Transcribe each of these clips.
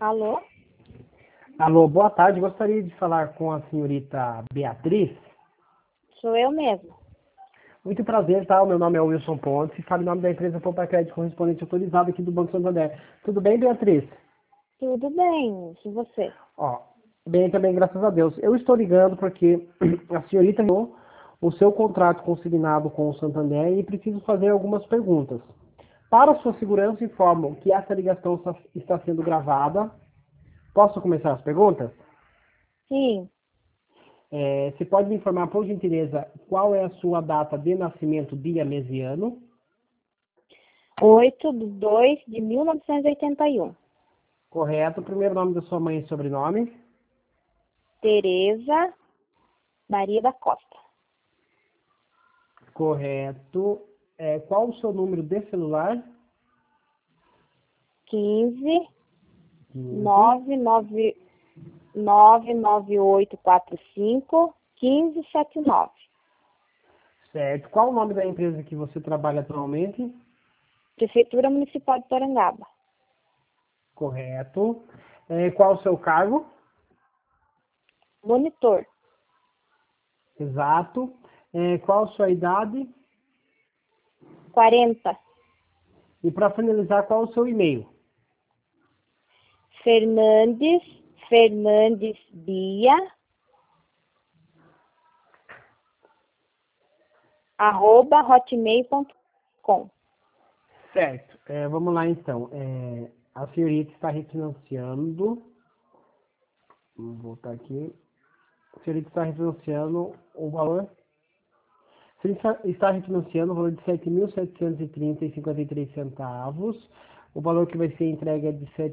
Alô? Alô, boa tarde. Gostaria de falar com a senhorita Beatriz. Sou eu mesmo. Muito prazer, tá? O meu nome é Wilson Pontes. Falo em nome da empresa Poupa Crédito Correspondente Autorizado aqui do Banco Santander. Tudo bem, Beatriz? Tudo bem, e você? Ó, bem também, graças a Deus. Eu estou ligando porque a senhorita ganhou o seu contrato consignado com o Santander e preciso fazer algumas perguntas. Para sua segurança, informo que essa ligação está sendo gravada. Posso começar as perguntas? Sim, Você pode me informar, por gentileza, qual é a sua data de nascimento, dia, mês e ano? 8/2/1981. Correto. Primeiro nome da sua mãe e sobrenome? Tereza Maria da Costa. Correto. Qual o seu número de celular? 15 15. 99845 1579. Certo. Qual o nome da empresa que você trabalha atualmente? Prefeitura Municipal de Porangaba. Correto. Qual o seu cargo? Monitor. Exato. Qual a sua idade? 40. E para finalizar, qual o seu e-mail? Fernandes Bia @hotmail.com. Certo. Vamos lá, então. A senhorita está refinanciando. Vamos voltar aqui. A senhorita está refinanciando o valor. A senhorita está refinanciando o valor de R$ 7.730,53. O valor que vai ser entregue é de R$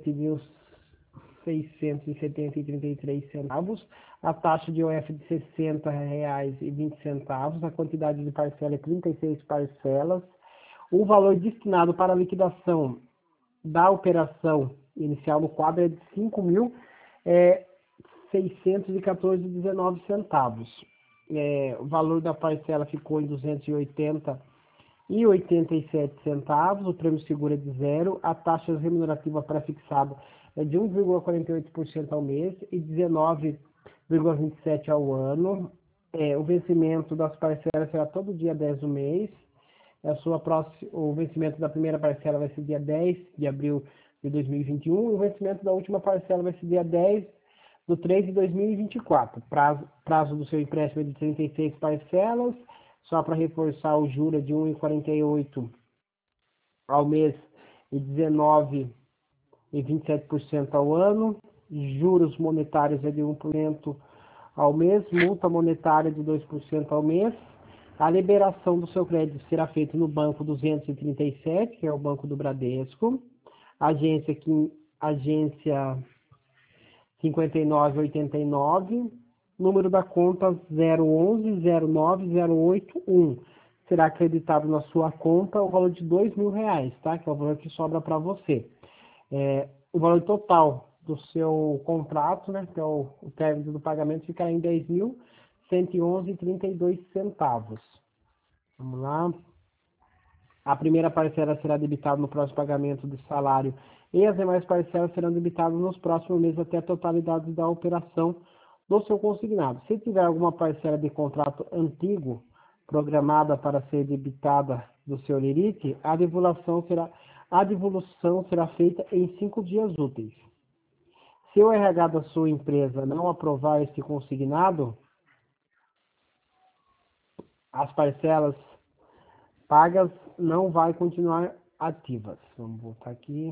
7.670,33. A taxa de OF de R$ 60,20. A quantidade de parcela é 36 parcelas. O valor destinado para a liquidação da operação inicial no quadro é de R$ 5.614,19. O valor da parcela ficou em R$ 280,87. O prêmio seguro é de zero. A taxa remunerativa pré-fixada é de 1,48% ao mês e 19,27% ao ano. O vencimento das parcelas será todo dia 10 do mês. O vencimento da primeira parcela vai ser dia 10 de abril de 2021 e o vencimento da última parcela vai ser dia 10/3 de 2024. Prazo do seu empréstimo é de 36 parcelas, só para reforçar o juros é de 1,48 ao mês e 19,27% ao ano. Juros monetários é de 1% ao mês, multa monetária de 2% ao mês. A liberação do seu crédito será feita no banco 237, que é o Banco do Bradesco, agência 5989, número da conta 011-09-081. Será acreditado na sua conta o valor de R$ 2.000, tá? Que é o valor que sobra para você. O valor total do seu contrato, né, que é o término do pagamento, ficará em R$ 10.111,32. Vamos lá. A primeira parcela será debitada no próximo pagamento do salário e as demais parcelas serão debitadas nos próximos meses até a totalidade da operação do seu consignado. Se tiver alguma parcela de contrato antigo programada para ser debitada do seu limite, a devolução será feita em 5 dias úteis. Se o RH da sua empresa não aprovar esse consignado, as parcelas pagas não vai continuar ativas. Vamos voltar aqui.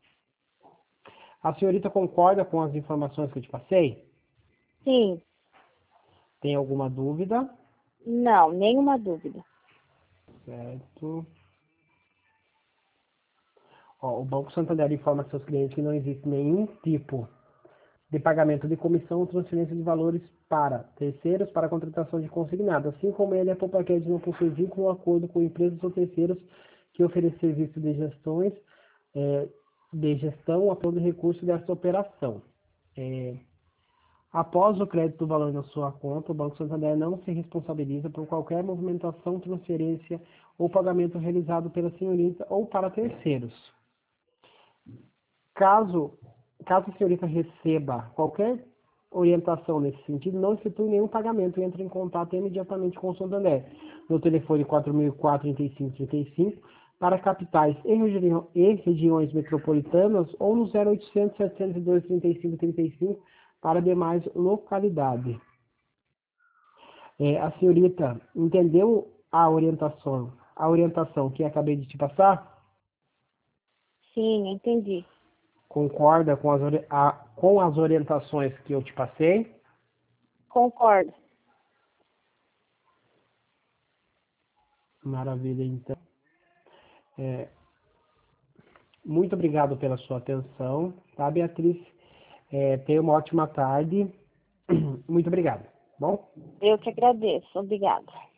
A senhorita concorda com as informações que eu te passei? Sim. Tem alguma dúvida? Não, nenhuma dúvida. Certo. O Banco Santander informa seus clientes que não existe nenhum tipo de pagamento de comissão ou transferência de valores para terceiros para a contratação de consignado, assim como ele, a Poupa Crédito não possui vínculo ou acordo com empresas ou terceiros que oferecem serviços de gestão a todo recurso dessa operação. Após o crédito do valor na sua conta, o Banco Santander não se responsabiliza por qualquer movimentação, transferência ou pagamento realizado pela senhorita ou para terceiros. Caso caso a senhorita receba qualquer orientação nesse sentido, não efetue nenhum pagamento, entre em contato imediatamente com o Santander, no telefone 4004-3535, para capitais e regiões metropolitanas, ou no 0800 702 3535, para demais localidades. A senhorita entendeu a orientação que acabei de te passar? Sim, entendi. Concorda com as orientações que eu te passei? Concordo. Maravilha, então. Muito obrigado pela sua atenção, tá, Beatriz? Tenha uma ótima tarde. Muito obrigado. Bom? Eu que agradeço. Obrigada.